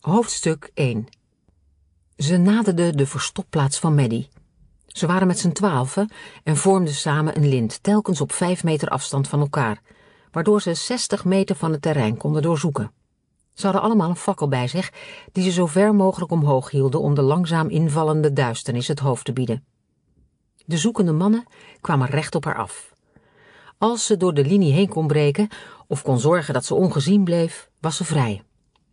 Hoofdstuk 1. Ze naderden de verstopplaats van Maddie. Ze waren met z'n 12 en vormden samen een lint, telkens op 5 meter afstand van elkaar, waardoor ze 60 meter van het terrein konden doorzoeken. Ze hadden allemaal een fakkel bij zich, die ze zo ver mogelijk omhoog hielden om de langzaam invallende duisternis het hoofd te bieden. De zoekende mannen kwamen recht op haar af. Als ze door de linie heen kon breken of kon zorgen dat ze ongezien bleef, was ze vrij.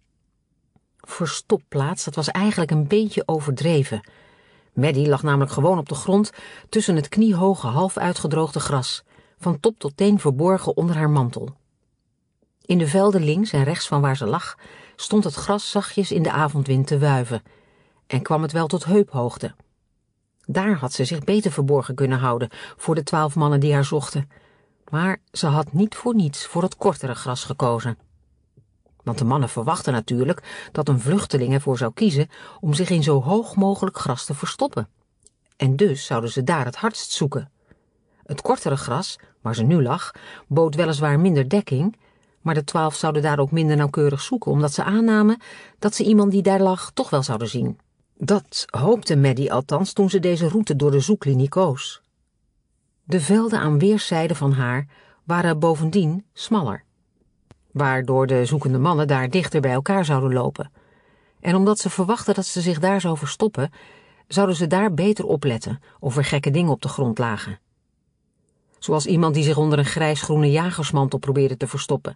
Verstopplaats, dat was eigenlijk een beetje overdreven. Maddie lag namelijk gewoon op de grond tussen het kniehoge half uitgedroogde gras, van top tot teen verborgen onder haar mantel. In de velden links en rechts van waar ze lag, stond het gras zachtjes in de avondwind te wuiven en kwam het wel tot heuphoogte. Daar had ze zich beter verborgen kunnen houden voor de 12 mannen die haar zochten, maar ze had niet voor niets voor het kortere gras gekozen. Want de mannen verwachten natuurlijk dat een vluchteling ervoor zou kiezen om zich in zo hoog mogelijk gras te verstoppen. En dus zouden ze daar het hardst zoeken. Het kortere gras, waar ze nu lag, bood weliswaar minder dekking, maar de 12 zouden daar ook minder nauwkeurig zoeken, omdat ze aannamen dat ze iemand die daar lag toch wel zouden zien. Dat hoopte Maddie althans toen ze deze route door de zoeklinie koos. De velden aan weerszijden van haar waren bovendien smaller, waardoor de zoekende mannen daar dichter bij elkaar zouden lopen. En omdat ze verwachten dat ze zich daar zou verstoppen, zouden ze daar beter opletten of er gekke dingen op de grond lagen. Zoals iemand die zich onder een grijsgroene jagersmantel probeerde te verstoppen.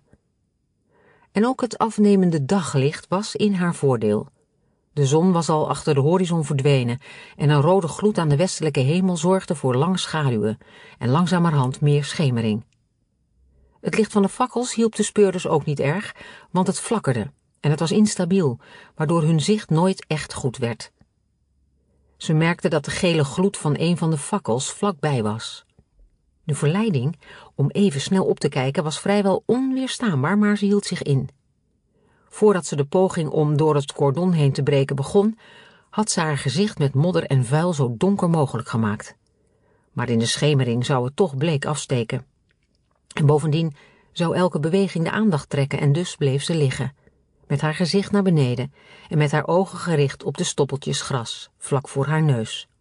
En ook het afnemende daglicht was in haar voordeel. De zon was al achter de horizon verdwenen en een rode gloed aan de westelijke hemel zorgde voor lange schaduwen en langzamerhand meer schemering. Het licht van de fakkels hielp de speurders ook niet erg, want het flakkerde en het was instabiel, waardoor hun zicht nooit echt goed werd. Ze merkten dat de gele gloed van een van de fakkels vlakbij was. De verleiding om even snel op te kijken was vrijwel onweerstaanbaar, maar ze hield zich in. Voordat ze de poging om door het cordon heen te breken begon, had ze haar gezicht met modder en vuil zo donker mogelijk gemaakt. Maar in de schemering zou het toch bleek afsteken. En bovendien zou elke beweging de aandacht trekken en dus bleef ze liggen, met haar gezicht naar beneden en met haar ogen gericht op de stoppeltjes gras, vlak voor haar neus.